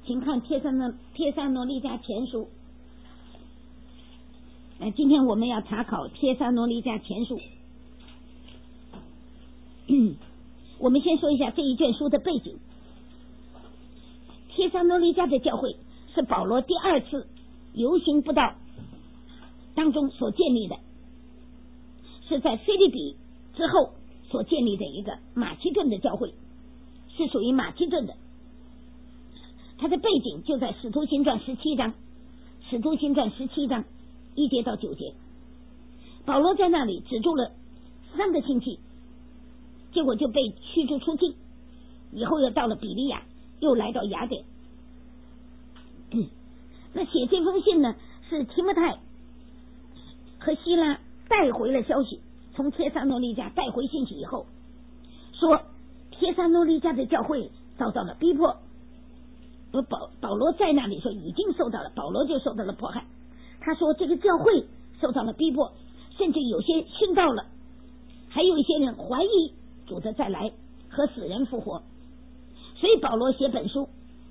请看帖撒罗尼迦前书。今天我们要查考帖撒罗尼迦前书。我们先说一下这一卷书的背景。帖撒罗尼迦的教会是保罗第二次游行布道当中所建立的，是在腓立比之后所建立的一个马其顿的教会，是属于马其顿的。它的背景就在使徒行传17章1节到9节。保罗在那里只住了3个星期，结果就被驱逐出境，以后又到了比利亚，又来到雅典。那写这封信呢，是提摩太和希拉带回了消息，从帖撒罗尼迦带回信息以后，说帖撒罗尼迦的教会遭到了逼迫。保罗在那里说已经受到了，保罗就受到了迫害。他说这个教会受到了逼迫，甚至有些殉道了，还有一些人怀疑主的再来和死人复活。所以保罗写本书，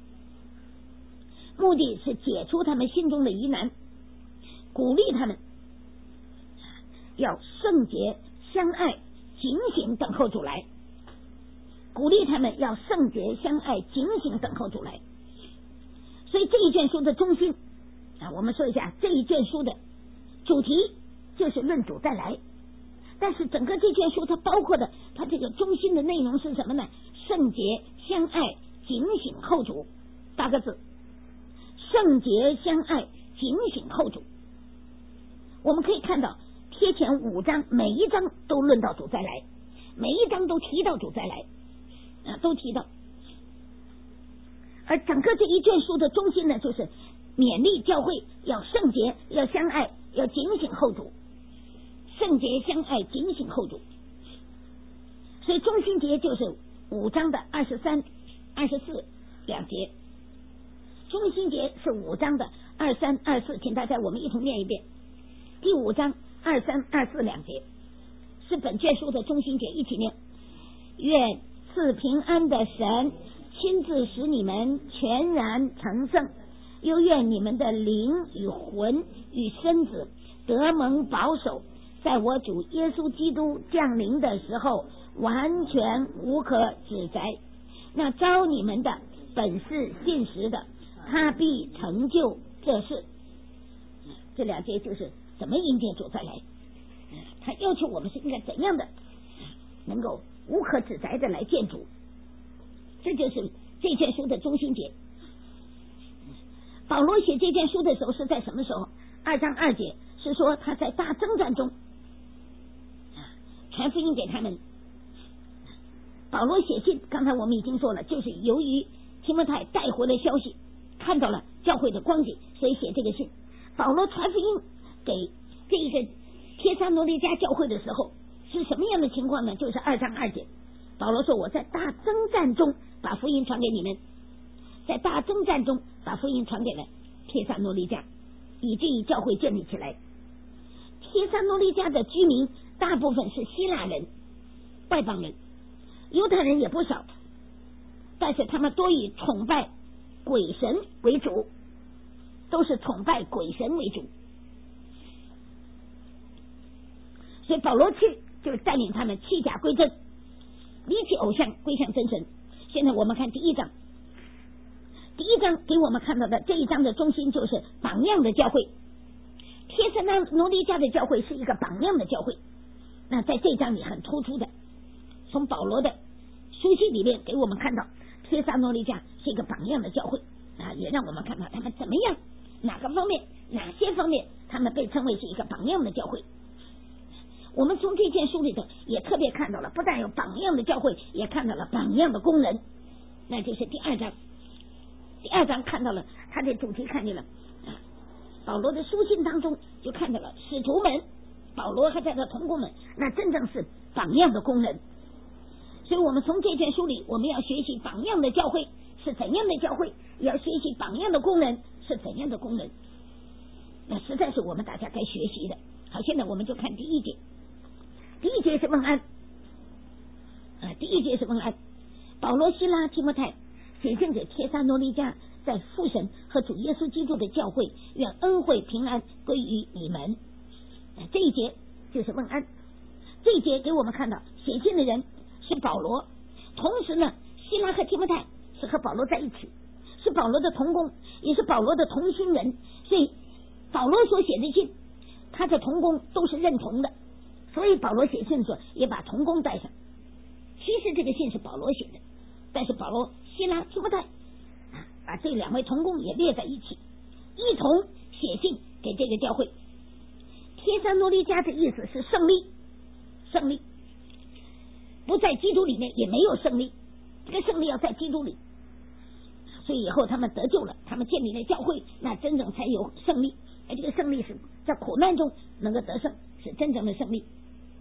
目的是解除他们心中的疑难，鼓励他们要圣洁相爱，警醒等候主来。鼓励他们要圣洁相爱，警醒等候主来。所以这一卷书的中心我们说一下这一卷书的主题就是论主再来。但是整个这卷书它包括的，它这个中心的内容是什么呢？圣洁相爱，警醒候主，8个字。圣洁相爱，警醒候主。我们可以看到贴前5章每一章都论到主再来，每一章都提到主再来都提到。而整个这一卷书的中心呢，就是勉励教会要圣洁，要相爱，要警醒候主。圣洁相爱，警醒候主。所以中心节就是5章的23、24两节。中心节是5章的23、24，请大家我们一同念一遍。第5章23、24两节是本卷书的中心节，一起念。愿赐平安的神亲自使你们全然成圣，又愿你们的灵与魂与身子得蒙保守，在我主耶稣基督降临的时候完全无可指摘。那招你们的本是信实的，他必成就这事。这2节就是怎么迎接主再来，他要求我们是应该怎样的能够无可指摘的来见主。这就是这卷书的中心节。保罗写这卷书的时候是在什么时候？2章2节是说他在大征战中传福音给他们。保罗写信，刚才我们已经说了，就是由于提摩太带回了消息，看到了教会的光景，所以写这个信。保罗传福音给这一个帖撒罗尼迦教会的时候是什么样的情况呢？就是2章2节，保罗说我在大征战中把福音传给你们，在大征战中把福音传给了帖撒罗尼迦，以至于教会建立起来。帖撒罗尼迦的居民大部分是希腊人、外邦人，犹太人也不少，但是他们多以崇拜鬼神为主，都是崇拜鬼神为主。所以保罗去就是带领他们弃假归真，离弃偶像，归向真神。现在我们看第1章，第1章给我们看到的这一章的中心就是榜样的教会。帖撒罗尼迦的教会是一个榜样的教会，那在这章里很突出的，从保罗的书信里面给我们看到帖撒罗尼迦是一个榜样的教会也让我们看到他们怎么样，哪些方面他们被称为是一个榜样的教会。我们从这件书里头也特别看到了，不但有榜样的教会，也看到了榜样的工人，那就是第2章。第2章看到了他的主题，看见了保罗的书信当中就看到了使徒们，保罗和他的同工们，那真正是榜样的工人。所以我们从这卷书里，我们要学习榜样的教会是怎样的教会，也要学习榜样的工人是怎样的工人，那实在是我们大家该学习的。好，现在我们就看第1节。第1节是问安第1节是问安。保罗、希拉、提摩太写信给帖撒罗尼迦在父神和主耶稣基督的教会，愿恩惠平安归于你们。这一节就是问安。这一节给我们看到写信的人是保罗，同时呢，希拉和提摩太是和保罗在一起，是保罗的同工，也是保罗的同心人，所以保罗所写的信，他的同工都是认同的，所以保罗写信的时候也把同工带上。其实这个信是保罗写的，但是保罗、希拉、提摩太把这两位同工也列在一起，一同写信给这个教会。帖撒罗尼迦的意思是胜利，胜利不在基督里面也没有胜利，这个胜利要在基督里，所以以后他们得救了，他们建立了教会，那真正才有胜利。这个胜利是在苦难中能够得胜，是真正的胜利。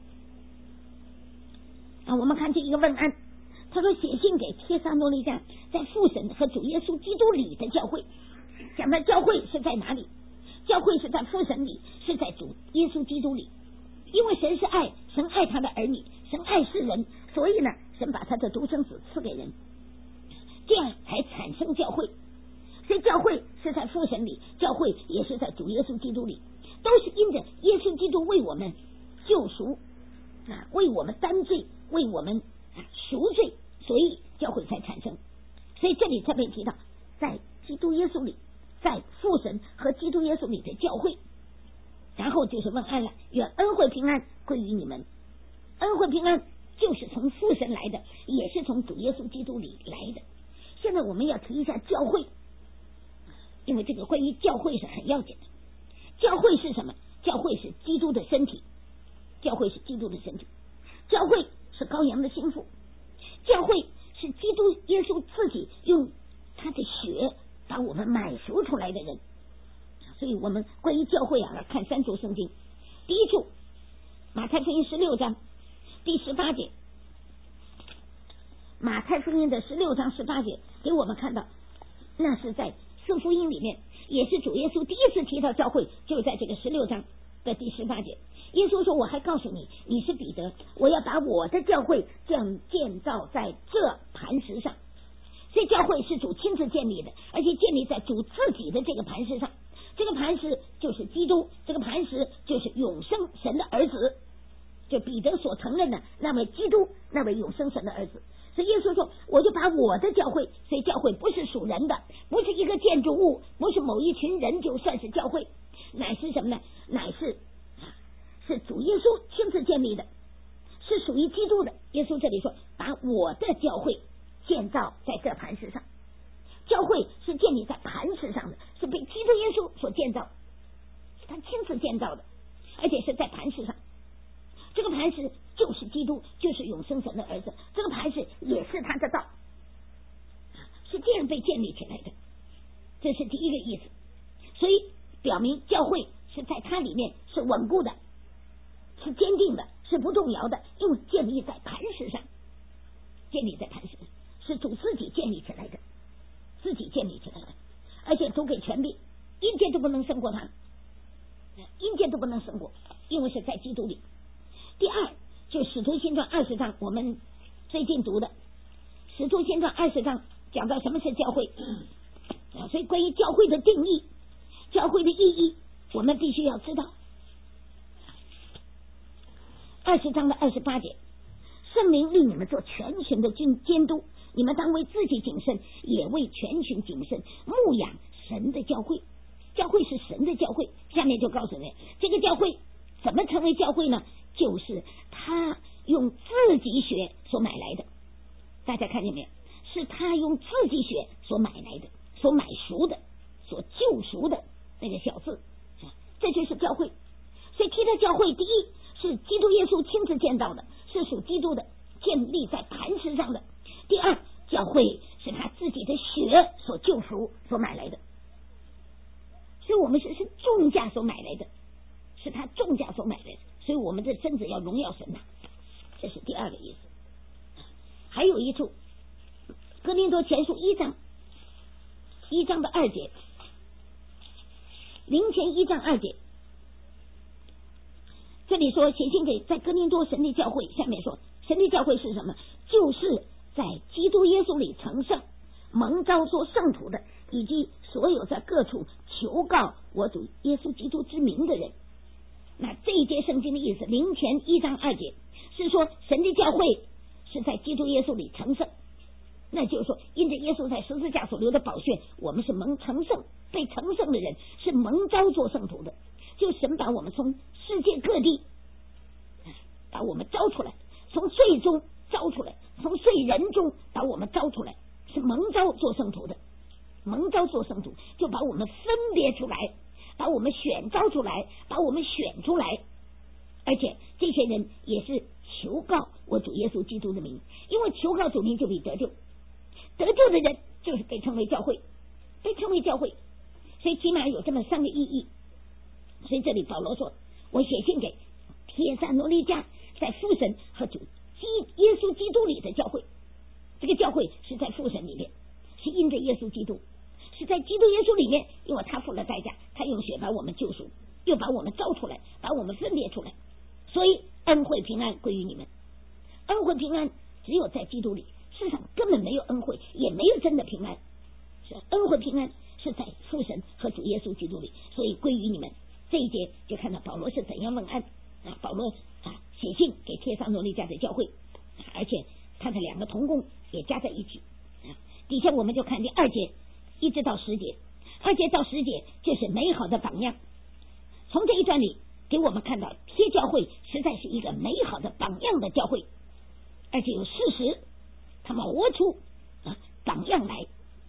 我们看这一个问安，他说写信给帖撒罗尼迦在父神和主耶稣基督里的教会，讲的教会是在哪里？教会是在父神里，是在主耶稣基督里。因为神是爱，神爱他的儿女，神爱世人，所以呢，神把他的独生子赐给人，这样才产生教会。所以教会是在父神里，教会也是在主耶稣基督里，都是因着耶稣基督为我们救赎为我们担罪，为我们赎罪，所以教会才产生。所以这里特别提到在基督耶稣里，在父神和基督耶稣里的教会。然后就是问安了，愿恩惠平安归于你们。恩惠平安就是从父神来的，也是从主耶稣基督里来的。现在我们要提一下教会，因为这个关于教会是很要紧的。教会是什么？教会是基督的身体，教会是基督的身体，教会是羔羊的心腹，教会是基督耶稣自己用他的血把我们买赎出来的人。所以我们关于教会要看三处圣经。第一处马太福音16章第18节，马太福音的16章18节给我们看到，那是在四福音里面，也是主耶稣第一次提到教会，就在这个16章的第18节。耶稣说，我还告诉你，你是彼得，我要把我的教会建造在这磐石上。所以教会是主亲自建立的，而且建立在主自己的这个磐石上。这个磐石就是基督，这个磐石就是永生神的儿子，就彼得所承认的那位基督，那位永生神的儿子。所以耶稣说，我就把我的教会，所以教会不是属人的，不是一个建筑物，不是某一群人就算是教会，乃是什么呢？乃是主耶稣亲自建立的，是属于基督的。耶稣这里说，把我的教会建造在这磐石上。教会是建立在磐石上的，是被基督耶稣所建造，是他亲自建造的，而且是在磐石上。这个磐石就是基督，就是永生神的儿子，这个磐石也是他的道，是这样被建立起来的。这是第一个意思。所以表明教会是在它里面是稳固的，是坚定的，是不动摇的，因为建立在磐石上，建立在磐石上，是主自己建立起来的，自己建立起来的，而且主给权力，阴间都不能胜过他，阴间都不能胜过，因为是在基督里。第二，就使徒行传20章，我们最近读的使徒行传20章讲到什么是教会，所以关于教会的定义，教会的意义，我们必须要知道。20章的28节，圣灵令你们做全群的监督，你们当为自己谨慎，也为全群谨慎，牧养神的教会。教会是神的教会，下面就告诉你，这个教会怎么成为教会呢？就是他用自己血所买来的。大家看见没有？是他用自己血所买来的，所买赎的，所救赎的那个小字，这就是教会。所以提到教会，第一是基督耶稣亲自建造的，是属基督的，建立在磐石上的。第二，教会是他自己的血所救赎所买来的，所以我们是重价所买来的，是他重价所买来的，所以我们的身子要荣耀神呐，这是第二个意思。还有一处哥林多前书1章的2节，林前1章2节，这里说写信给在哥林多神的教会，下面说神的教会是什么？就是在基督耶稣里成圣，蒙召做圣徒的， 以及所有在各处求告我主耶稣基督之名的人。那这一节圣经的意思，灵前1章2节是说神的教会是在基督耶稣里成圣，那就是说因着耶稣在十字架所流的宝血，我们是蒙成圣，被成圣的人是蒙召做圣徒的，就神把我们从世界各地把我们招出来，从罪中招出来，从罪人中把我们招出来，是蒙召做圣徒的。蒙召做圣徒就把我们分别出来，把我们选召出来，把我们选出来，而且这些人也是求告我主耶稣基督的名，因为求告主名就必得救，得救的人就是被称为教会，被称为教会，所以起码有这么3个意义。所以这里保罗说，我写信给帖撒罗尼迦在父神和主耶稣基督里的教会，这个教会是在父神里面，是因着耶稣基督，是在基督耶稣里面，因为他付了代价，他用血把我们救赎，又把我们招出来，把我们分别出来，所以恩惠平安归于你们。恩惠平安只有在基督里，世上根本没有恩惠，也没有真的平安，是恩惠平安是在父神和主耶稣基督里，所以归于你们。这一节就看到保罗是怎样问安啊，保罗写信给帖撒罗尼迦的教会，而且他的2个同工也加在一起。底下我们就看第2节一直到10节，2节到10节就是美好的榜样。从这一段里给我们看到帖教会实在是一个美好的榜样的教会，而且有事实，他们活出榜样来。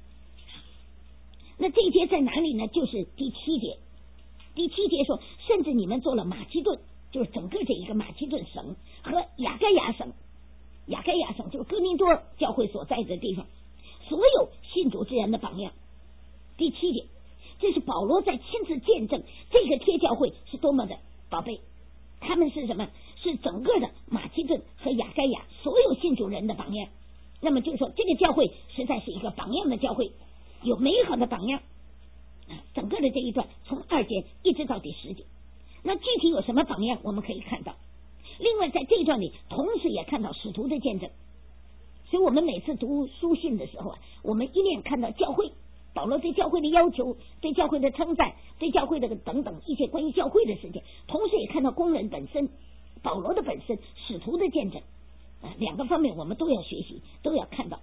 那这一节在哪里呢？就是第7节。第7节说，甚至你们做了马其顿，就是整个这一个马其顿省和亚该亚省，亚该亚省就是哥林多教会所在的地方，所有信主之人的榜样。第7节，这是保罗在亲自见证这个帖教会是多么的宝贝，他们是什么？是整个的马其顿和亚该亚所有信主人的榜样。那么就是说，这个教会实在是一个榜样的教会，有美好的榜样。整个的这一段从2节一直到第10节，那具体有什么榜样我们可以看到。另外在这一段里同时也看到使徒的见证，所以我们每次读书信的时候我们一面看到教会，保罗对教会的要求，对教会的称赞，对教会的等等一些关于教会的事情，同时也看到工人本身，保罗的本身，使徒的见证，2个方面我们都要学习，都要看到。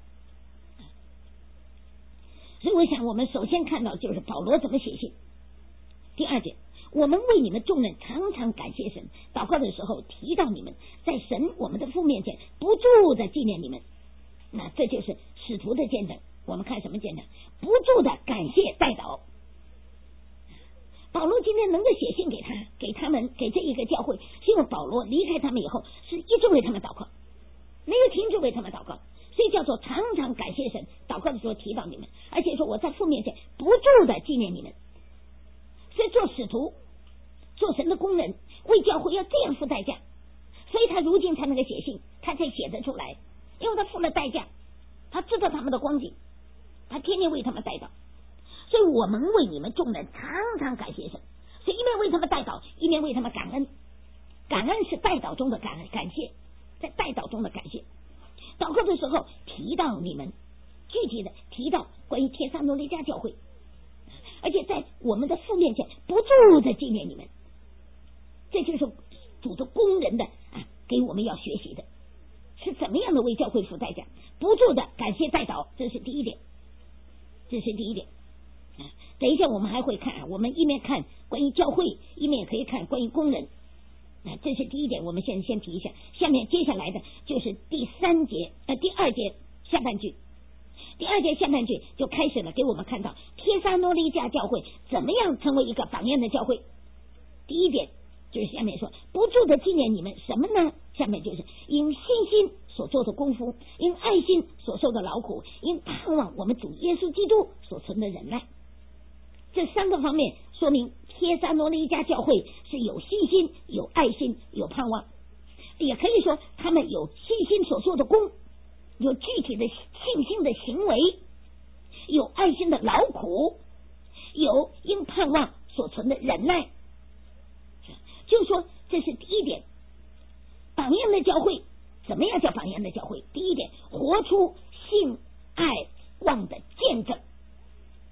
所以我想我们首先看到就是保罗怎么写信。第2节，我们为你们众人常常感谢神，祷告的时候提到你们，在神我们的父面前不住的纪念你们。那这就是使徒的见证。我们看什么见证？不住的感谢代祷。保罗今天能够写信给他们，给这一个教会，是因为保罗离开他们以后是一直为他们祷告，没有停止为他们祷告，所以叫做常常感谢神，祷告的时候提到你们，而且说我在父面前不住的纪念你们。所以做使徒，做神的工人，为教会要这样付代价，所以他如今才能够写信，他才写得出来，因为他付了代价，他知道他们的光景，他天天为他们代祷。所以我们为你们众人常常感谢神，所以一面为他们代祷，一面为他们感恩。感恩是代祷中的感谢，在代祷中的感谢。祷告的时候提到你们，具体的提到关于帖撒罗尼迦教会，而且在我们的父面前不住的纪念你们。这就是主的工人的给我们要学习的，是怎么样的为教会付代价，不住的感谢代祷，这是第一点，这是第一点。等一下我们还会看，我们一面看关于教会，一面也可以看关于工人。这是第一点，我们先提一下。下面接下来的就是第2节下半句。第2节下半句就开始了，给我们看到帖撒罗尼迦教会怎么样成为一个榜样的教会。第一点就是下面说不住的纪念你们什么呢？下面就是因信心所做的功夫，因爱心所受的劳苦，因盼望我们主耶稣基督所存的忍耐。这3个方面说明帖撒罗尼迦教会是有信心、有爱心、有盼望，也可以说他们有信心所做的功，有具体的信心的行为，有爱心的劳苦，有因盼望所存的忍耐。就是说这是第一点，榜样的教会怎么样叫榜样的教会？第一点，活出信爱望的见证，这是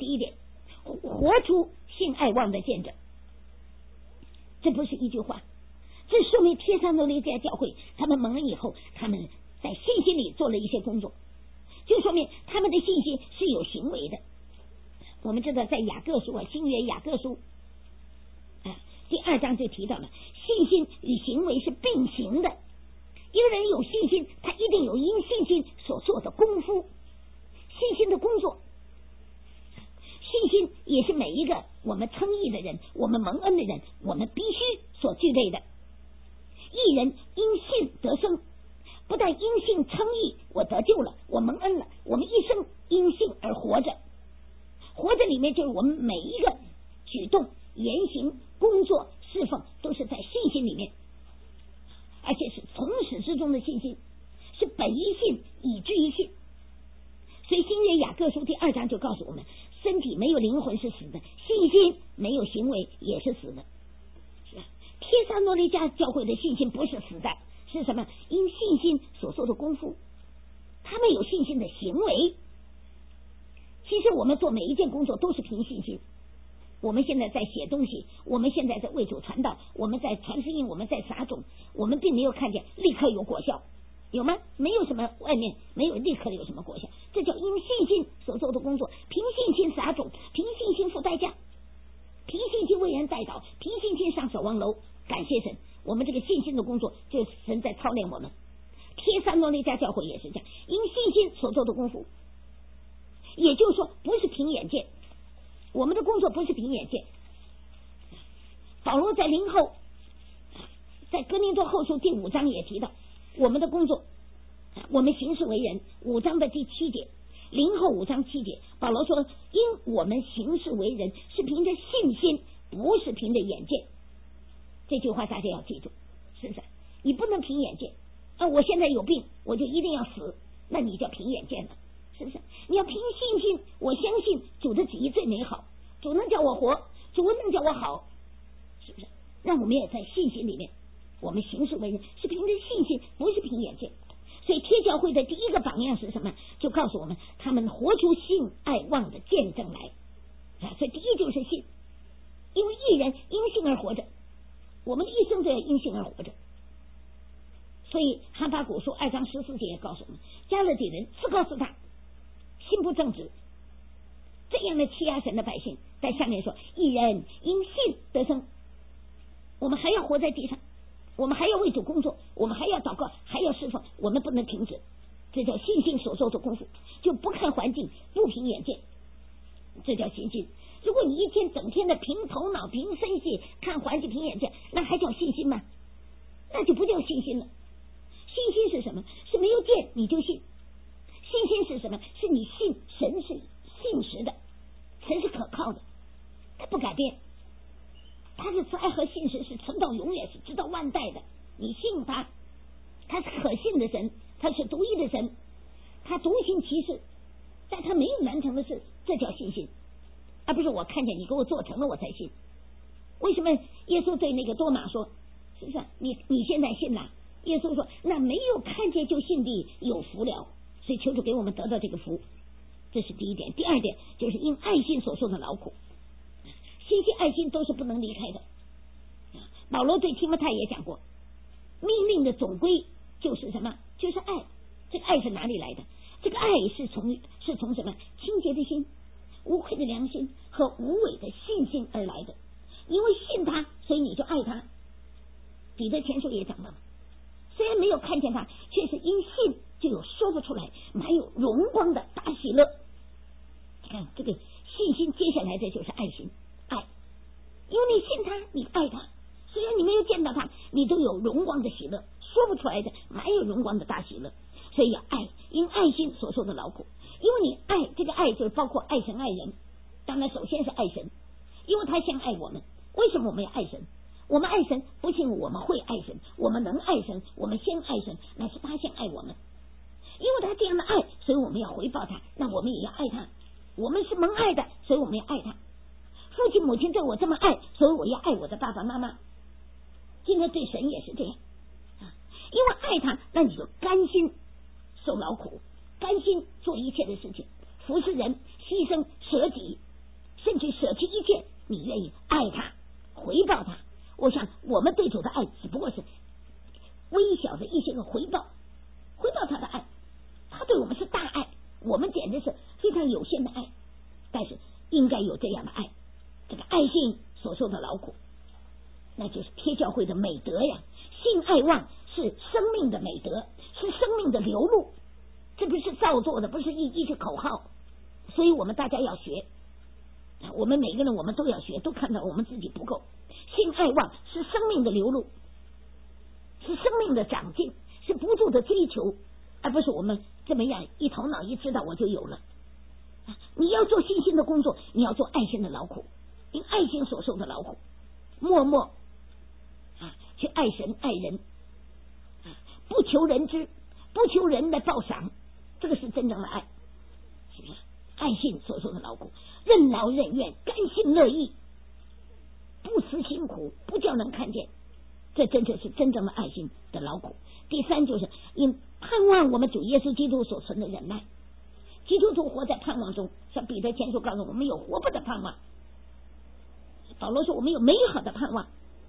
11点，活出性爱望的见证。这不是一句话，这说明帖撒罗尼迦教会他们蒙恩以后，他们在信心里做了一些工作，就说明他们的信心是有行为的。我们知道在雅各书新约雅各书第2章就提到了，信心与行为是并行的。一个人有信心，他一定有因信心所做的功夫，信心的工作。信心也是每一个我们称义的人，我们蒙恩的人，我们必须所具备的。义人因信得生，不但因信称义，我得救了，我蒙恩了，我们一生因信而活着。活着里面就是我们每一个举动、言行、工作、侍奉都是在信心里面，而且是从始至终的信心，是本于信以至于信。所以新约雅各书第2章就告诉我们，身体没有灵魂是死的，信心没有行为也是死的。帖撒罗尼迦教会的信心不是死的，是什么？因信心所做的功夫，他们有信心的行为。其实我们做每一件工作都是凭信心。我们现在在写东西，我们现在在为主传道，我们在传福音，我们在撒种，我们并没有看见立刻有果效，有吗？没有什么，外面没有立刻有什么果效，这叫因信心所做的工作，凭信心撒种，凭信心付代价，凭信心为人代祷，凭信心上守望楼。感谢神，我们这个信心的工作就是神在操练我们。帖撒罗尼迦教会也是这样，因信心所做的功夫，也就是说不是凭眼见，我们的工作不是凭眼见。保罗在林后，在哥林多后书第5章也提到，我们的工作，我们行事为人，5章的第7节，林后5章7节，保罗说，因我们行事为人是凭着信心，不是凭着眼见。这句话大家要记住，是不是？你不能凭眼见我现在有病，我就一定要死，那你叫凭眼见了，是不是？你要凭信心，我相信主的旨意最美好，主能叫我活，主能叫我好，是不是？让我们也在信心里面，我们行事为人是凭着信心，不是凭眼见。所以帖教会的第一个榜样是什么？就告诉我们他们活出信爱望的见证来。所以第一就是信，因为义人因信而活着，我们的一生都要因信而活着。所以哈巴谷书2章14节也告诉我们，加勒底人自告自大，心不正直，这样的欺压神的百姓。在下面说，义人因信得生，我们还要活在地上，我们还要为主工作，我们还要祷告，还要侍奉，我们不能停止，这叫信心所做的功夫，就不看环境，不凭眼见，这叫信心。如果你一天整天的凭头脑凭身体看环境凭眼见，那还叫信心吗？那就不叫信心了。信心是什么？是没有见你就信。信心是什么？是你信神是信实的，神是可靠的，他不改变，他是慈爱和信实，是存到永远，是直到万代的。你信他，他是可信的神，他是独一的神，他独行其事，但他没有难成的事，这叫信心，而不是我看见你给我做成了我才信。为什么耶稣对那个多马说，是不是你现在信了？耶稣说，那没有看见就信的有福了。所以求主给我们得到这个福，这是第一点。第二点就是因爱心所受的劳苦，信心爱心都是不能离开的。保罗对提摩太也讲过，命令的总归就是什么？就是爱。这个爱是哪里来的？这个爱是从什么？清洁的心、无愧的良心和无伪的信心而来的。因为信他，所以你就爱他。彼得前书也讲到，虽然没有看见他，却是因信就有说不出来满有荣光的大喜乐。你看这个信心，接下来的就是爱心，爱，因为你信他，你爱他，虽然你没有见到他，你都有荣光的喜乐，说不出来的满有荣光的大喜乐。所以要爱，因爱心所受的劳苦。因为你爱，这个爱就是包括爱神爱人，当然首先是爱神，因为他先爱我们。为什么我们要爱神？我们爱神不仅我们会爱神，我们能爱神，我们先爱神，乃是他先爱我们。因为他这样的爱，所以我们要回报他，那我们也要爱他。我们是蒙爱的，所以我们要爱他。父亲母亲对我这么爱，所以我要爱我的爸爸妈妈。今天对神也是这样，因为爱他，那你就甘心受劳苦，甘心做一切的事情，服侍人，牺牲舍己， 愿意爱他，回报他。我想我们对主的爱只不过是微小的一些个回报他的爱，他对我们是大爱，我们简直是非常有限的爱，但是应该有这样的爱。这个爱信所受的劳苦，那就是贴教会的美德呀。信爱望是生命的美德，是生命的流露，这不是造作的，不是一句口号。所以我们大家要学，我们每个人我们都要学，都看到我们自己不够。信爱望是生命的流露，是生命的长进，是不住的追求，而不是我们这么样一头脑一知道我就有了。你要做信心的工作，你要做爱心的劳苦，因爱心所受的劳苦，默默去爱神爱人，不求人知，不求人的报赏，这个是真正的爱，是不是？爱心所受的劳苦，任劳任怨，甘心乐意，不辞辛苦，不叫人看见，这真正是真正的爱心的劳苦。第三就是因盼望我们主耶稣基督所存的忍耐。基督徒活在盼望中，像彼得前书告诉我们有活泼的盼望，保罗说我们有美好的盼望，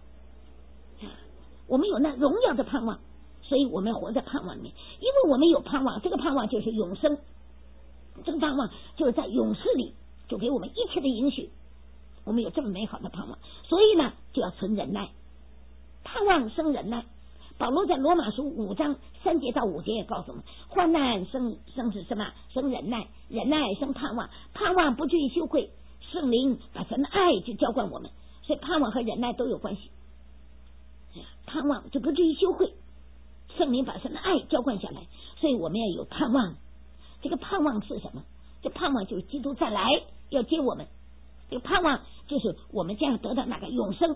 我们有那荣耀的盼望，所以我们活在盼望里面。因为我们有盼望，这个盼望就是永生，这个盼望就是在永世里就给我们一切的允许，我们有这么美好的盼望，所以呢就要存忍耐，盼望生忍耐。保罗在罗马书5章3节到5节也告诉我们，患难生是什么？生忍耐，忍耐生盼望，盼望不至于羞愧，圣灵把神的爱就浇灌我们，所以盼望和忍耐都有关系。盼望就不至于羞愧，圣灵把神的爱浇灌下来，所以我们要有盼望。这个盼望是什么？这盼望就是基督再来要接我们，这个盼望就是我们将得到那个永生，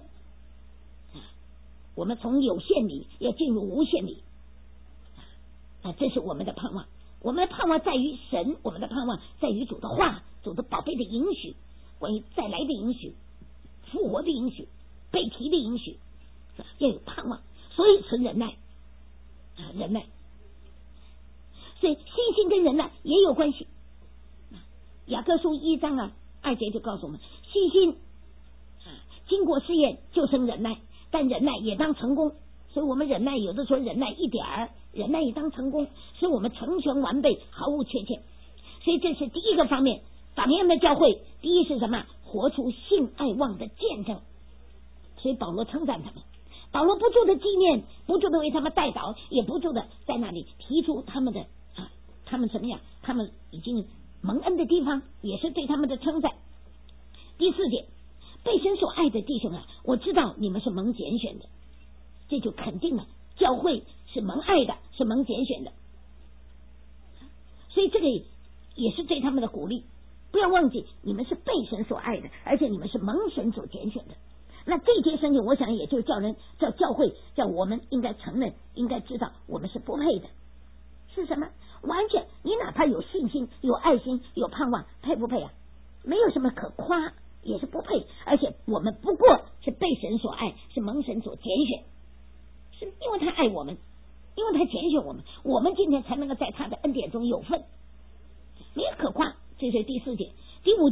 我们从有限里要进入无限里，这是我们的盼望。我们的盼望在于神，我们的盼望在于主的话，主的宝贝的应许，关于再来的应许，复活的应许，被提的应许，要有盼望，所以存忍耐忍耐。所以信心跟忍耐也有关系。雅各书1章2节就告诉我们，信心经过试验就生忍耐，但忍耐也当成功。所以我们忍耐有的时候忍耐一点儿，忍耐也当成功，使我们成全完备，毫无缺欠。所以这是第一个方面，榜样的教会第一是什么？活出信爱望的见证。所以保罗称赞他们，保罗不住的纪念，不住的为他们代祷，也不住的在那里提出他们的他们怎么样，他们已经蒙恩的地方，也是对他们的称赞。第4点，被神所爱的弟兄我知道你们是蒙拣选的，这就肯定了教会是蒙爱的，是蒙拣选的，所以这个也是对他们的鼓励。不要忘记你们是被神所爱的，而且你们是蒙神所拣选的。那这些圣经我想也就叫教会叫我们应该承认，应该知道我们是不配的。是什么？完全你哪怕有信心，有爱心，有盼望，配不配没有什么可夸，也是不配。而且我们不过是被神所爱，是蒙神所拣选，是因为他爱我们，因为他拣选我们，我们今天才能够在他的恩典中有份，没有可夸。这是第4节。第5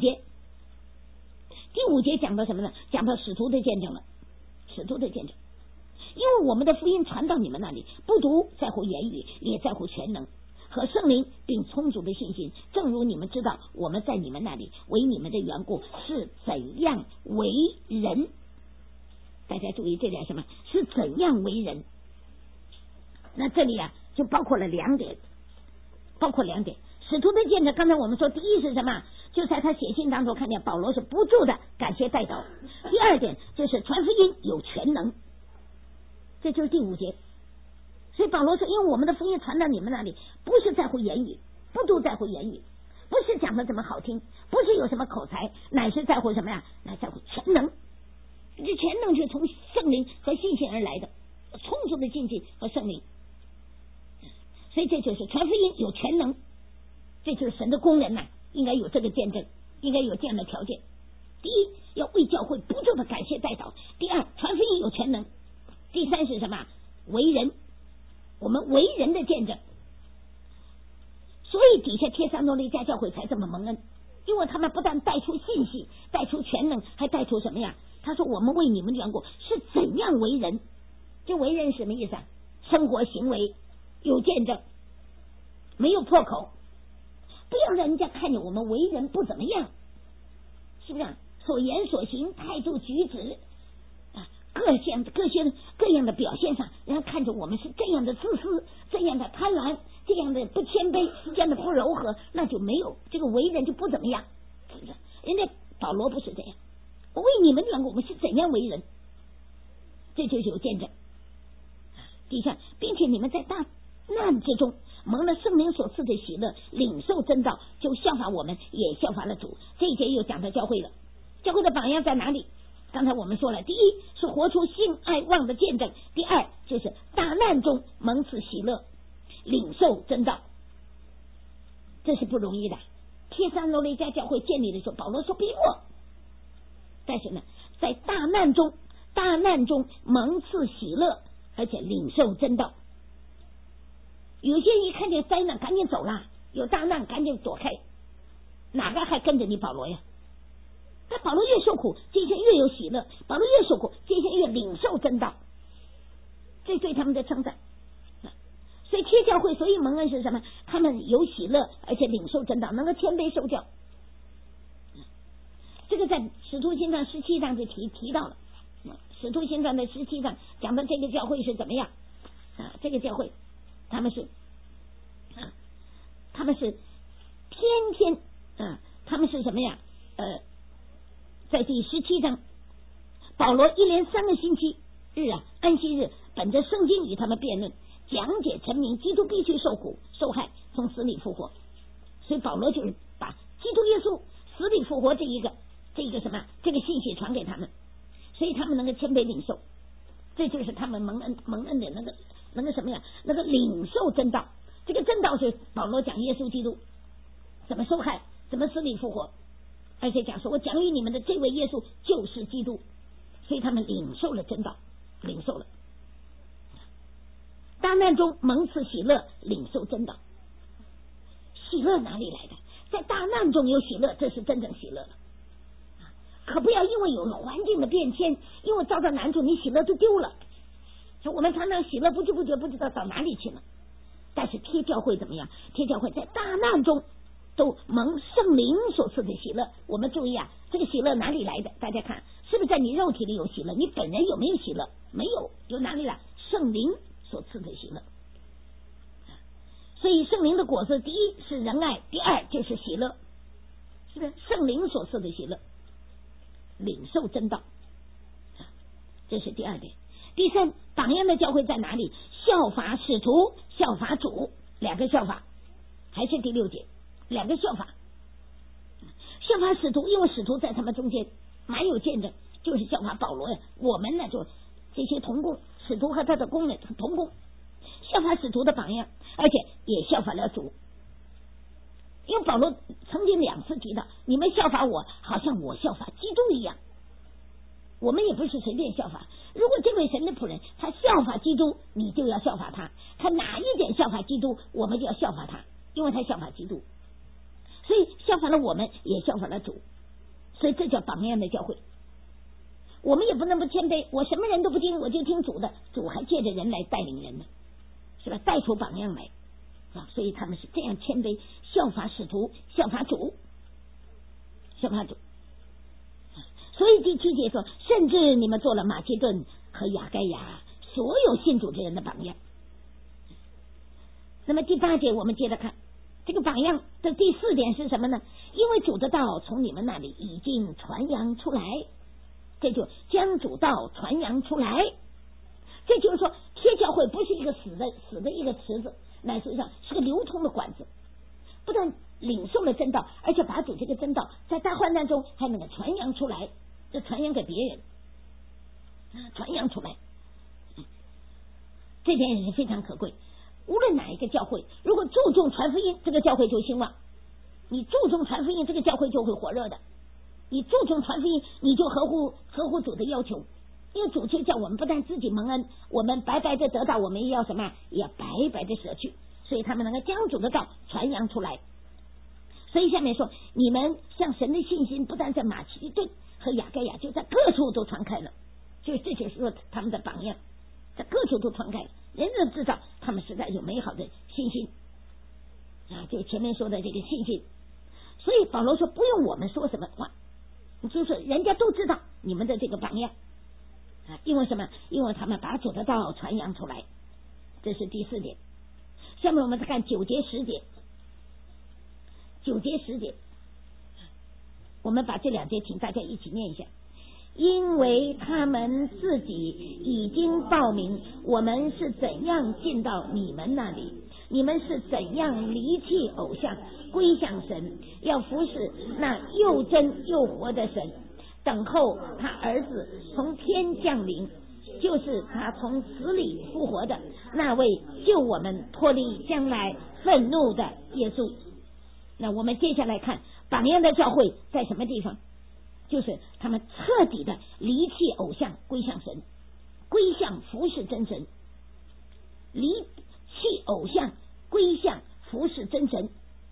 节讲到什么呢？讲到使徒的见证了，使徒的见证。因为我们的福音传到你们那里，不独在乎言语，也在乎全能和圣灵，并充足的信心。正如你们知道，我们在你们那里为你们的缘故是怎样为人。大家注意这点，什么是怎样为人？那这里就包括了2点，使徒的见证。刚才我们说，第一是什么？就在他写信当中看见保罗是不住的感谢代祷。第2点就是传福音有全能，这就是第5节。所以保罗说，因为我们的福音传到你们那里，不是在乎言语，不都在乎言语，不是讲的怎么好听，不是有什么口才，乃是在乎什么呀？乃在乎全能。这全能是从圣灵和信心而来的，充足的信心和圣灵。所以这就是传福音有全能，这就是神的工人应该有这个见证，应该有这样的条件。第一，要为教会不住的感谢代祷；第2，传福音有全能；第3是什么？为人，我们为人的见证。所以底下帖撒罗尼迦教会才这么蒙恩，因为他们不但带出信息，带出全能，还带出出什么呀？他说我们为你们的缘故是怎样为人，这为人什么意思啊？生活行为有见证，没有破口，不要让人家看见我们为人不怎么样，是不是啊？所言所行态度举止啊，各样的表现上，让他看着我们是这样的自私，这样的贪婪，这样的不谦卑，这样的不柔和，那就没有这个为人就不怎么样，是不是？人家保罗不是这样，我为你们两个我们是怎样为人，这就是有见证。第三，并且你们在大难之中蒙了圣灵所赐的喜乐，领受真道，就效法我们，也效法了主。这一节又讲到教会了，教会的榜样在哪里？刚才我们说了，第一是活出信爱望的见证，第二就是大难中蒙赐喜乐，领受真道，这是不容易的。帖撒罗尼迦教会建立的时候，保罗说逼迫，但是呢，在大难中蒙赐喜乐，而且领受真道。有些人一看见灾难赶紧走了，有大难赶紧躲开，哪个还跟着你保罗呀？但保罗越受苦，这些越有喜乐；保罗越受苦，这些越领受真道，这对他们的称赞。所以贴教会所以蒙恩是什么？他们有喜乐，而且领受真道，能够谦卑受教。这个在使徒行传17章就提到了，使徒行传的17章讲的这个教会是怎么样啊？这个教会他们是天天他们是什么呀？在第17章，保罗一连3个星期日安息日，本着圣经与他们辩论，讲解陈明基督必须受苦受害，从死里复活。所以保罗就是把基督耶稣死里复活这一个这个信息传给他们，所以他们能够谦卑领受，这就是他们蒙恩的那个什么呀？那个领受真道。这个真道是保罗讲耶稣基督怎么受害，怎么死里复活，而且讲说我讲与你们的这位耶稣就是基督，所以他们领受了真道，领受了。大难中蒙赐喜乐，领受真道。喜乐哪里来的？在大难中有喜乐，这是真正喜乐了。可不要因为有了环境的变迁，因为遭到难处，你喜乐就丢了。我们常常喜乐不知不觉不知道到哪里去了。但是贴教会怎么样？贴教会在大难中都蒙圣灵所赐的喜乐。我们注意这个喜乐哪里来的？大家看，是不是在你肉体里有喜乐？你本人有没有喜乐？没有，有哪里来？圣灵所赐的喜乐。所以圣灵的果子，第一是仁爱，第二就是喜乐，是不是？圣灵所赐的喜乐，领受真道，这是第二点。第三，榜样的教会在哪里？效法使徒，效法主，两个效法，还是第6节，两个效法。效法使徒，因为使徒在他们中间蛮有见证，就是效法保罗呀。我们呢，就这些同工，使徒和他的工人同工，效法使徒的榜样，而且也效法了主。因为保罗曾经2次提到，你们效法我，好像我效法基督一样。我们也不是随便效法，如果这位神的仆人他效法基督，你就要效法他，他哪一点效法基督，我们就要效法他，因为他效法基督，所以效法了我们，也效法了主，所以这叫榜样的教会。我们也不能不谦卑，我什么人都不听，我就听主的，主还借着人来带领人呢，是吧？带出榜样来所以他们是这样谦卑，效法使徒，效法主，效法主。所以第7节说，甚至你们做了马其顿和亚该亚所有信主之人的榜样。那么第8节我们接着看，这个榜样的第4点是什么呢？因为主的道从你们那里已经传扬出来，这就将主道传扬出来。这就是说，贴教会不是一个死的一个池子，乃实际上是个流通的管子，不但领受了真道，而且把主这个真道在大患难中还能够传扬出来，这传扬给别人，传扬出来，这点也是非常可贵。无论哪一个教会，如果注重传福音，这个教会就兴旺；你注重传福音，这个教会就会火热的。你注重传福音，你就合乎主的要求，因为主就叫我们不但自己蒙恩，我们白白的得到，我们也要什么？也要白白的舍去。所以他们能够将主的道传扬出来。所以下面说，你们向神的信心不但在马其顿， 和雅盖亚就在各处都传开了，这就是说他们的榜样在各处都传开了，人人知道他们实在有美好的信心啊，就前面说的这个信心。所以保罗说不用我们说什么话，就是人家都知道你们的这个榜样啊，因为什么？因为他们把主的道传扬出来，这是第4点。下面我们再看9节10节，9节10节，我们把这2节请大家一起念一下。因为他们自己已经报明我们是怎样进到你们那里，你们是怎样离弃偶像归向神，要服侍那又真又活的神，等候他儿子从天降临，就是他从死里复活的那位救我们脱离将来愤怒的耶稣。那我们接下来看榜样的教会在什么地方，就是他们彻底的离弃偶像归向神，归向服侍真神，离弃偶像归向服侍真神。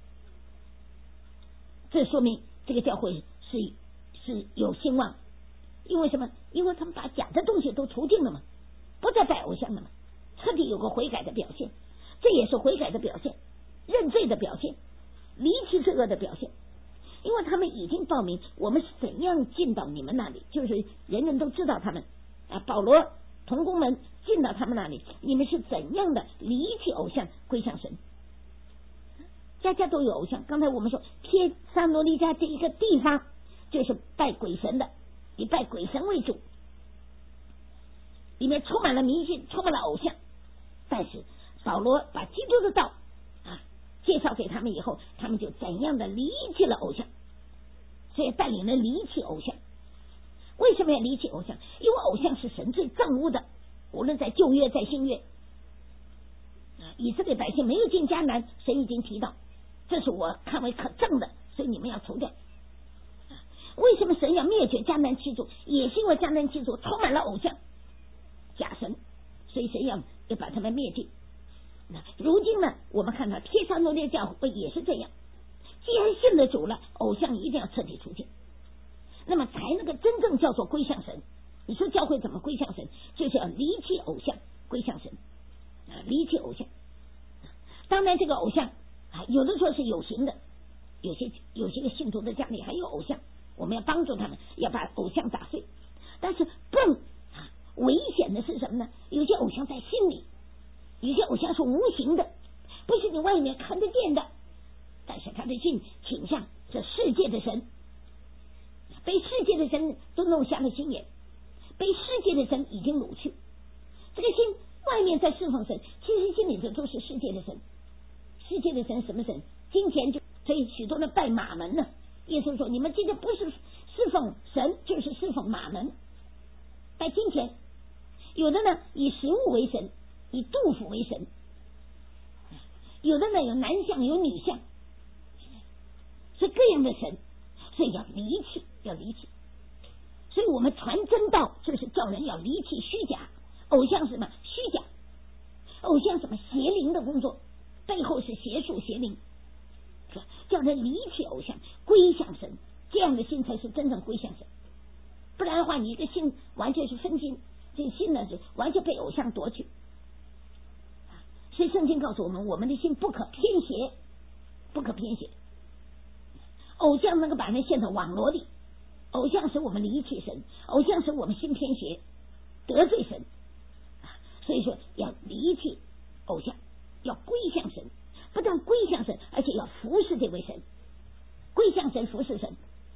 这说明这个教会是有兴旺，因为什么？因为他们把假的东西都除尽了嘛，不再拜偶像了嘛，彻底有个悔改的表现，这也是悔改的表现，认罪的表现，离弃罪恶的表现。因为他们已经报明我们是怎样进到你们那里，就是人人都知道他们啊，保罗同工们进到他们那里，你们是怎样的离弃偶像归向神。家家都有偶像，刚才我们说帖撒罗尼迦这一个地方就是拜鬼神的，以拜鬼神为主，里面充满了迷信，充满了偶像。但是保罗把基督的道介绍给他们以后，他们就怎样的离弃了偶像，所以带领人离弃偶像。为什么要离弃偶像？因为偶像是神最憎恶的，无论在旧约在新约，以色列百姓没有进迦南，神已经提到这是我看为可憎的，所以你们要除掉。为什么神要灭绝迦南七族？也是因为迦南七族充满了偶像假神，所以神要把他们灭尽。如今呢，我们看到帖撒罗尼迦教会也是这样，既然信了主了，偶像一定要彻底除尽，那么才能够真正叫做归向神。你说教会怎么归向神？就是要离弃偶像归向神离弃偶像。当然这个偶像有的时候是有形的，有些个信徒的家里还有偶像，我们要帮助他们，要把偶像打碎。但是更危险的是什么呢？有些偶像在心里，有些偶像是无形的，不是你外面看得见的，但是他的心倾向这世界的神，被世界的神都弄瞎了心眼，被世界的神已经掳去。这个心外面在侍奉神，其实心里头都是世界的神。世界的神什么神？金钱。所以许多人拜马门呢，耶稣说你们今天不是侍奉神，就是侍奉马门，拜金钱。有的呢以食物为神，以杜甫为神，有的呢有男相有女相，是各样的神，所以要离弃。所以我们传真道就是叫人要离弃虚假，偶像什么虚假，偶像什么邪灵的工作，背后是邪术邪灵，叫人离弃偶像归向神，这样的心才是真正归向神。不然的话，你一个心完全是分心，这个心呢是完全被偶像夺去。所以圣经告诉我们，我们的心不可偏斜，不可偏斜。偶像能够把人陷到网罗里，偶像使我们离弃神，偶像使我们心偏斜，得罪神。所以说要离弃偶像，要归向神，不但归向神，而且要服侍这位神，归向神，服侍神。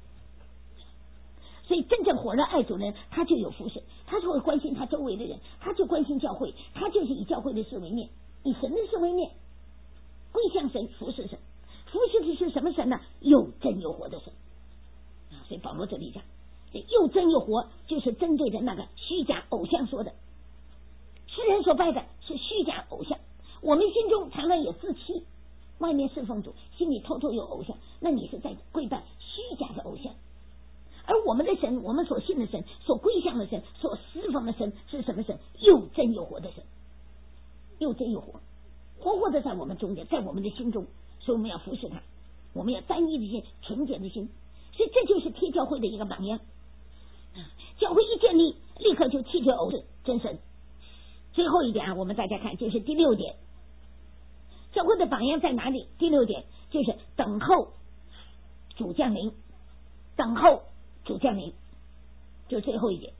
所以真正火热爱主的人，他就有服侍，他就会关心他周围的人，他就关心教会，他就是以教会的事为念，以神的事为念，归向神，服侍神。服侍的是什么神呢？又真又活的神。所以保罗这里讲，这又真又活就是针对的那个虚假偶像说的，世人所拜的是虚假偶像，我们心中常常有自欺，外面侍奉主，心里偷偷有偶像，那你是在跪拜虚假的偶像。而我们的神，我们所信的神，所归向的神，所侍奉的神是什么神？又真又活的神，又真又活，活活的在我们中间，在我们的心中。所以我们要服侍他，我们要单一的心，纯洁的心。所以这就是贴教会的一个榜样， 教会一建立，立刻就弃绝偶是真神。最后一点我们大家看，就是第6点，教会的榜样在哪里？第6点就是等候主降临，等候主降临，就最后一点。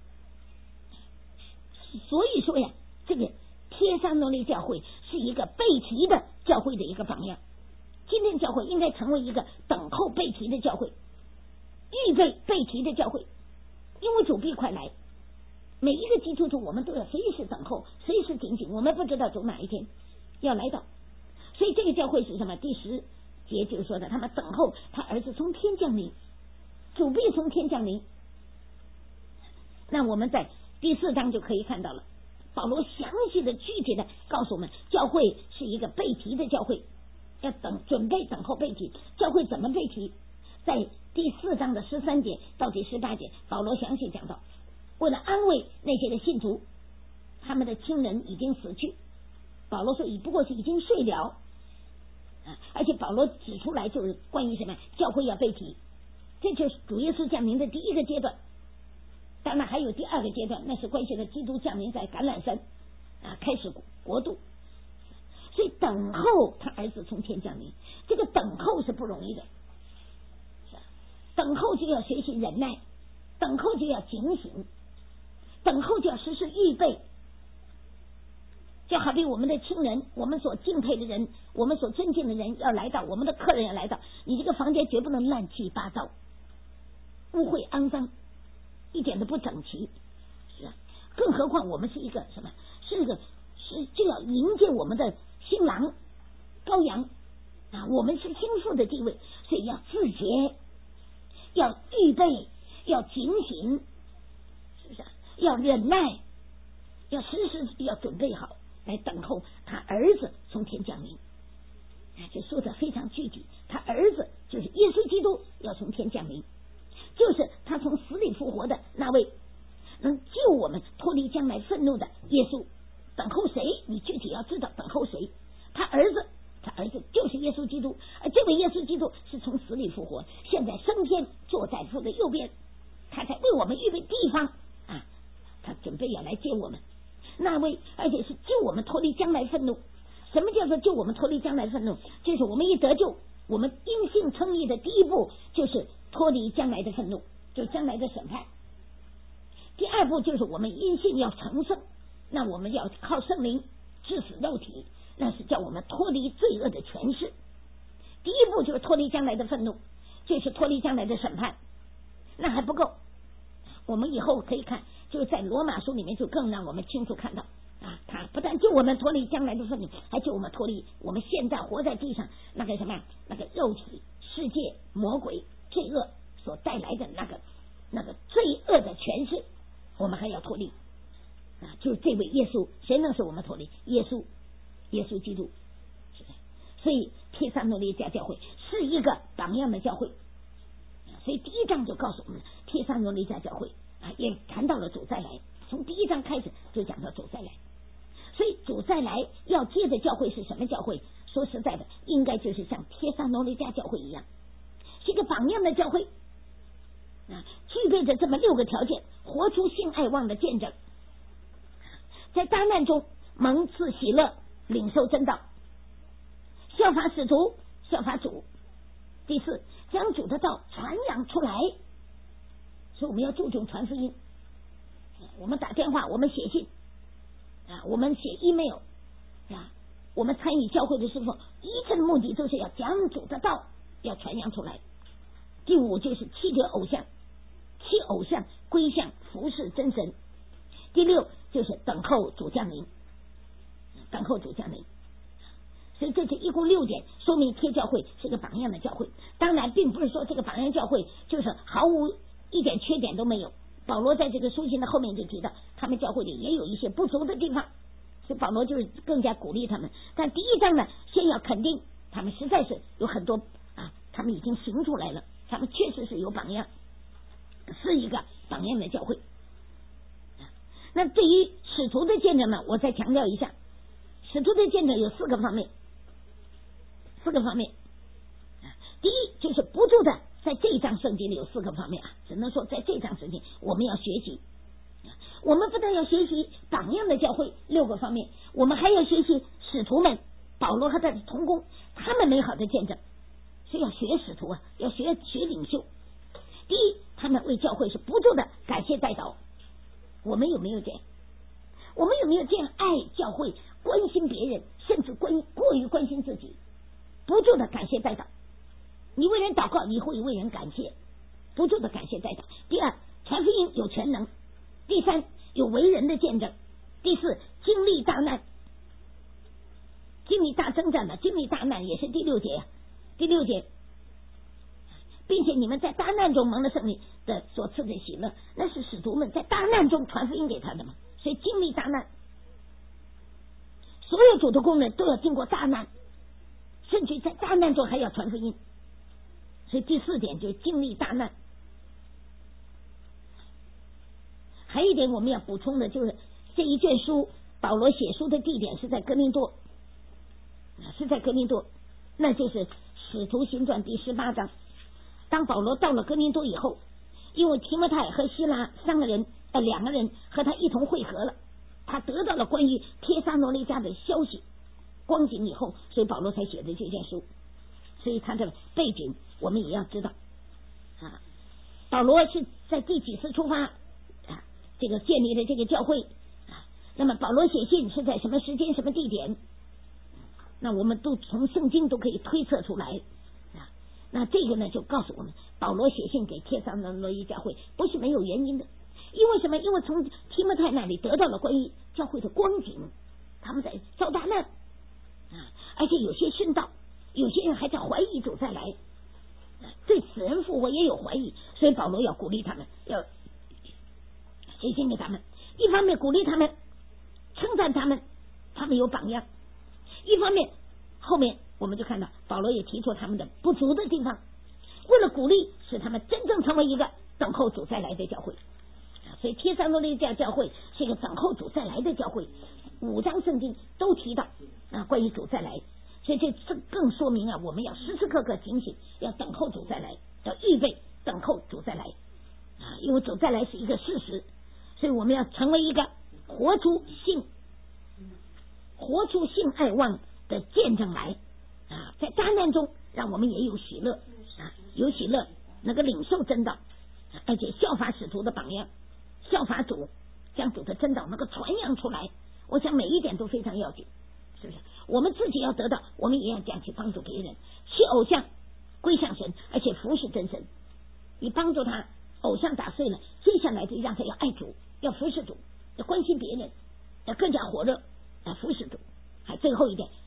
所以说呀，这个帖撒罗尼教会是一个被提的教会的一个榜样。今天教会应该成为一个等候被提的教会，预备被提的教会，因为主必快来。每一个基督徒我们都要随时等候，随时警醒，我们不知道主哪一天要来到。所以这个教会是什么？第10节就是说的，他们等候他儿子从天降临，主必从天降临。那我们在第4章就可以看到了，保罗详细的具体的告诉我们，教会是一个被提的教会，要准备等候被提。教会怎么被提？在第4章的13节到第18节，保罗详细讲到，为了安慰那些的信徒，他们的亲人已经死去，保罗说不过是已经睡了，而且保罗指出来就是关于什么？教会要被提，这就是主耶稣降临的第1个阶段。当然还有第2个阶段，那是关系到基督降临在橄榄山开始国度。所以等候他儿子从天降临，这个等候是不容易的，等候就要学习忍耐，等候就要警醒，等候就要时时预备。就好比我们的亲人，我们所敬佩的人，我们所尊敬的人要来到，我们的客人要来到，你这个房间绝不能乱七八糟、污秽肮脏，一点都不整齐，是啊。更何况我们是一个什么？是就要迎接我们的新郎羔羊我们是心腹的地位，所以要自洁，要预备，要警醒，是不是？要忍耐，要时时要准备好来等候他儿子从天降临。就说的非常具体，他儿子就是耶稣基督要从天降临，就是他从死里复活的那位能救我们脱离将来愤怒的耶稣。等候谁？你具体要知道等候谁。他儿子就是耶稣基督，而这位耶稣基督是从死里复活，现在升天坐在父的右边，他在为我们预备地方他准备要来接我们那位，而且是救我们脱离将来愤怒。什么叫做救我们脱离将来愤怒？就是我们一得救，我们因信称义的第一步就是脱离将来的愤怒，就是将来的审判。第2步就是我们因信要成圣，那我们要靠圣灵治死肉体，那是叫我们脱离罪恶的权势。第1步就是脱离将来的愤怒，就是脱离将来的审判。那还不够，我们以后可以看，就是在罗马书里面就更让我们清楚看到他不但救我们脱离将来的愤怒，还救我们脱离我们现在活在地上那个什么那个肉体世界魔鬼罪恶所带来的那个罪恶的权势，我们还要脱离就是这位耶稣。谁能使我们脱离？耶稣基督。所以帖撒罗尼迦教会是一个榜样的教会，所以第1章就告诉我们，帖撒罗尼迦教会也谈到了主再来，从第1章开始就讲到主再来。所以主再来要接的教会是什么教会？说实在的，应该就是像帖撒罗尼迦教会一样，是一个榜样的教会具备着这么6个条件，活出信爱望的见证，在大难中蒙赐喜乐，领受真道，效法使徒，效法主。第4，将主的道传扬出来。所以我们要注重传福音，我们打电话，我们写信我们写 email 我们参与教会的时候，一切的目的都是要将主的道要传扬出来。第5就是弃绝偶像，弃偶像归向服侍真神。第6就是等候主降临，等候主降临。所以这是一共6点，说明帖教会是个榜样的教会。当然并不是说这个榜样教会就是毫无一点缺点都没有，保罗在这个书信的后面就提到他们教会里也有一些不足的地方，所以保罗就是更加鼓励他们。但第1章呢，先要肯定他们实在是有很多他们已经行出来了，他们确实是有榜样，是一个榜样的教会。那对于使徒的见证呢，我再强调一下，使徒的见证有4个方面。第一就是不住的在这章圣经里有4个方面啊，只能说在这章圣经我们要学习。我们不但要学习榜样的教会6个方面，我们还要学习使徒们保罗和他的同工他们美好的见证。所以要学使徒啊，要学领袖。第一，他们为教会是不住的感谢代祷。我们有没有这样？我们有没有这样爱教会，关心别人，甚至过于关心自己，不住的感谢代祷？你为人祷告，你会为人感谢，不住的感谢代祷。第二，传福音有全能。第三，有为人的见证。第四，经历大难，经历大征战的，经历大难也是第6节。第6节，并且你们在大难中蒙了圣灵的所赐的喜乐，那是使徒们在大难中传福音给他的嘛。所以经历大难，所有主的工人都要经过大难，甚至在大难中还要传福音。所以第4点就是经历大难。还有一点我们要补充的就是这一卷书保罗写书的地点是在哥林多，那就是使徒行传第18章。当保罗到了哥林多以后，因为提摩太和希拉2个人和他一同会合了，他得到了关于帖撒罗尼迦的消息光景以后，所以保罗才写的这卷书。所以他的背景我们也要知道啊。保罗是在第几次出发啊？这个建立的这个教会啊，那么保罗写信是在什么时间什么地点？那我们都从圣经都可以推测出来啊。那这个呢，就告诉我们，保罗写信给帖撒罗尼迦教会不是没有原因的。因为什么？因为从提摩太那里得到了关于教会的光景，他们在遭大难啊，而且有些殉道，有些人还在怀疑主再来，对死人复活也有怀疑，所以保罗要鼓励他们，要写信给他们，一方面鼓励他们，称赞他们，他们有榜样；一方面后面我们就看到保罗也提出他们的不足的地方，为了鼓励使他们真正成为一个等候主再来的教会。所以帖撒罗尼迦教会是一个等候主再来的教会，5章圣经都提到啊关于主再来，所以这更说明啊，我们要时时刻刻警醒，要等候主再来，要预备等候主再来啊，因为主再来是一个事实，所以我们要成为一个活出信爱望的见证来啊，在大难中让我们也有喜乐啊，有喜乐，能够领受真道，而且效法使徒的榜样，效法主，将主的真道能够传扬出来。我想每一点都非常要紧，是不是？我们自己要得到，我们也要讲去帮助别人，弃偶像归向神，而且服侍真神。你帮助他偶像打碎了，接下来就让他要爱主，要服侍主，要关心别人，要更加火热来服侍主。还最后一点，